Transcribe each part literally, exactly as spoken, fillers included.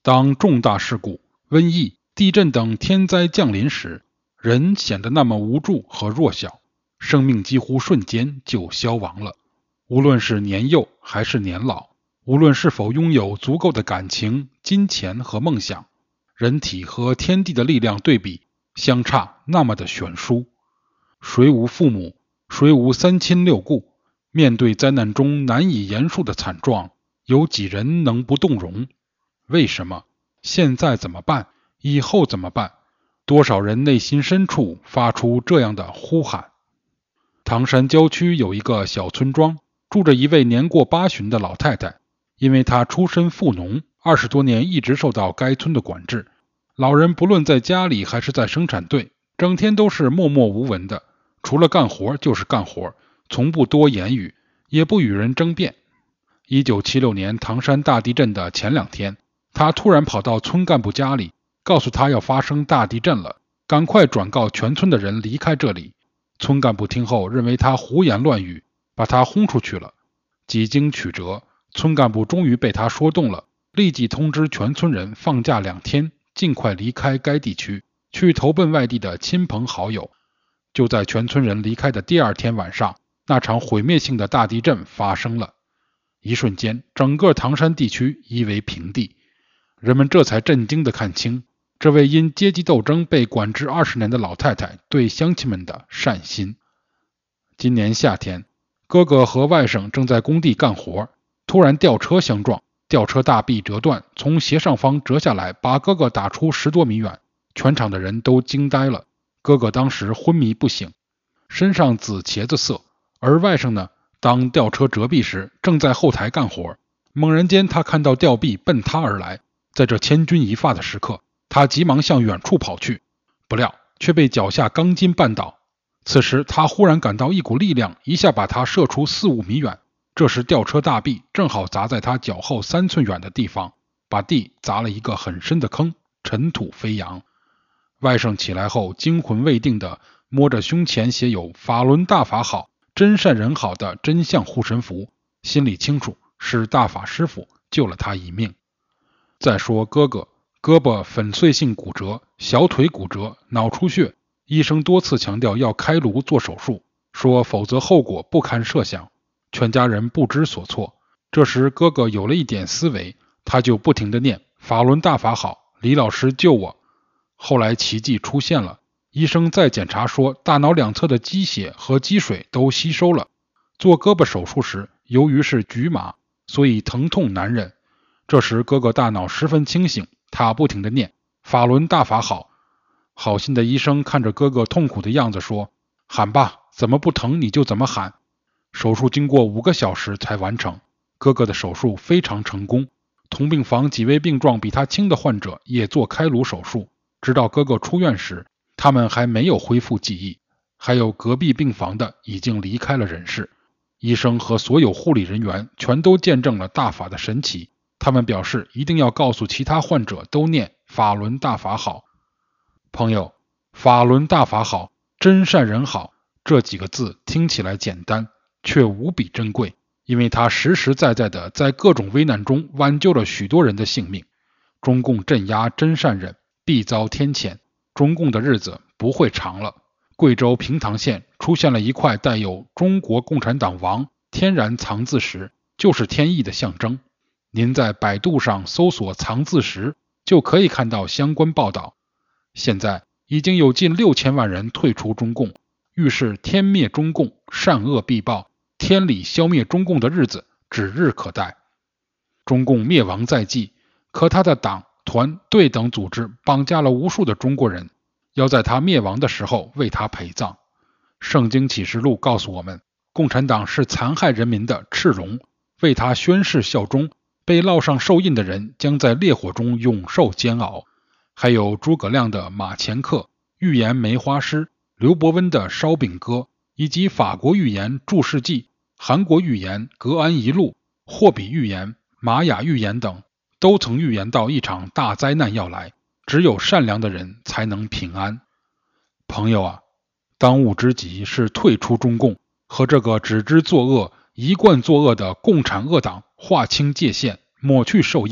当重大事故、瘟疫、地震等天灾降临时，人显得那么无助和弱小，生命几乎瞬间就消亡了。无论是年幼还是年老，无论是否拥有足够的感情、金钱和梦想，人体和天地的力量对比相差那么的悬殊。谁无父母，谁无三亲六故，面对灾难中难以言述的惨状，有几人能不动容？为什么？现在怎么办？以后怎么办？多少人内心深处发出这样的呼喊。唐山郊区有一个小村庄，住着一位年过八旬的老太太。因为她出身富农，二十多年一直受到该村的管制。老人不论在家里还是在生产队，整天都是默默无闻的，除了干活就是干活，从不多言语，也不与人争辩。一九七六年唐山大地震的前两天，他突然跑到村干部家里，告诉他要发生大地震了，赶快转告全村的人离开这里。村干部听后认为他胡言乱语，把他轰出去了。几经曲折，村干部终于被他说动了，立即通知全村人放假两天，尽快离开该地区，去投奔外地的亲朋好友。就在全村人离开的第二天晚上，那场毁灭性的大地震发生了。一瞬间，整个唐山地区夷为平地。人们这才震惊地看清，这位因阶级斗争被管制二十年的老太太对乡亲们的善心。今年夏天，哥哥和外甥正在工地干活，突然吊车相撞，吊车大臂折断，从斜上方折下来，把哥哥打出十多米远。全场的人都惊呆了。哥哥当时昏迷不醒，身上紫茄子色，而外甥呢，当吊车折臂时正在后台干活。猛然间，他看到吊臂奔他而来，在这千钧一发的时刻，他急忙向远处跑去，不料却被脚下钢筋绊倒。此时他忽然感到一股力量一下把他射出四五米远，这时吊车大臂正好砸在他脚后三寸远的地方，把地砸了一个很深的坑，尘土飞扬。外甥起来后惊魂未定地摸着胸前写有法轮大法好，真善人好的真相护身符，心里清楚是大法师父救了他一命。再说哥哥，胳膊粉碎性骨折，小腿骨折，脑出血，医生多次强调要开颅做手术，说否则后果不堪设想。全家人不知所措。这时哥哥有了一点思维，他就不停地念法轮大法好，李老师救我。后来奇迹出现了，医生再检查说大脑两侧的积血和积水都吸收了。做胳膊手术时，由于是局麻，所以疼痛难忍。这时哥哥大脑十分清醒，他不停地念法轮大法好。好心的医生看着哥哥痛苦的样子说，喊吧，怎么不疼你就怎么喊。手术经过五个小时才完成，哥哥的手术非常成功。同病房几位病状比他轻的患者也做开颅手术，直到哥哥出院时，他们还没有恢复记忆。还有隔壁病房的已经离开了人世。医生和所有护理人员全都见证了大法的神奇，他们表示一定要告诉其他患者都念法轮大法好。朋友，法轮大法好，真善人好，这几个字听起来简单，却无比珍贵，因为它实实在在的在各种危难中挽救了许多人的性命。中共镇压真善忍，必遭天谴，中共的日子不会长了。贵州平塘县出现了一块带有中国共产党王天然藏字石，就是天意的象征。您在百度上搜索藏字石，就可以看到相关报道。现在已经有近六千万人退出中共，预示天灭中共，善恶必报，天理消灭中共的日子指日可待。中共灭亡在即，可他的党、团、队等组织绑架了无数的中国人，要在他灭亡的时候为他陪葬。圣经启示录告诉我们，共产党是残害人民的赤龙，为他宣誓效忠，被烙上兽印的人将在烈火中永受煎熬。还有诸葛亮的马前课、预言梅花诗、刘伯温的烧饼歌，以及法国预言注释记、韩国预言格安一路、霍比预言、玛雅预言等，都曾预言到一场大灾难要来，只有善良的人才能平安。朋友啊，当务之急是退出中共，和这个只知作恶、一贯作恶的共产恶党划清界限，抹去兽印，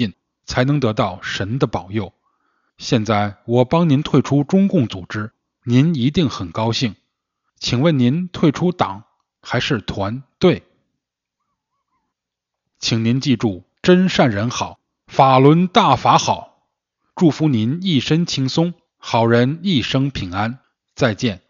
才能得到神的保佑。现在我帮您退出中共组织，您一定很高兴。请问您退出党还是团队？请您记住，真善人好，法轮大法好。祝福您一身轻松，好人一生平安。再见。